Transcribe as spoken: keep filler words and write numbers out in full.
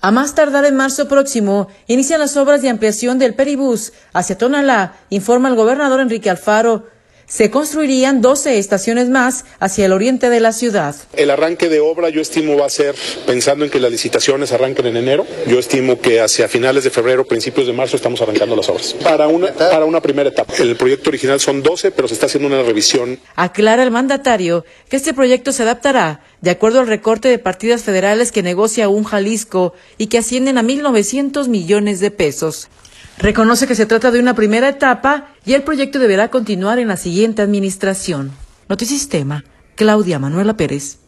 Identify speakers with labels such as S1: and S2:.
S1: A más tardar en marzo próximo, inician las obras de ampliación del Peribús hacia Tonalá, informa el gobernador Enrique Alfaro. Se construirían doce estaciones más hacia el oriente de la ciudad.
S2: El arranque de obra yo estimo va a ser, pensando en que las licitaciones arranquen en enero, yo estimo que hacia finales de febrero, principios de marzo estamos arrancando las obras. Para una, para una primera etapa. El proyecto original son doce, pero se está haciendo una revisión.
S1: Aclara el mandatario que este proyecto se adaptará de acuerdo al recorte de partidas federales que negocia un Jalisco y que ascienden a mil novecientos millones de pesos. Reconoce que se trata de una primera etapa y el proyecto deberá continuar en la siguiente administración. Notisistema, Claudia Manuela Pérez.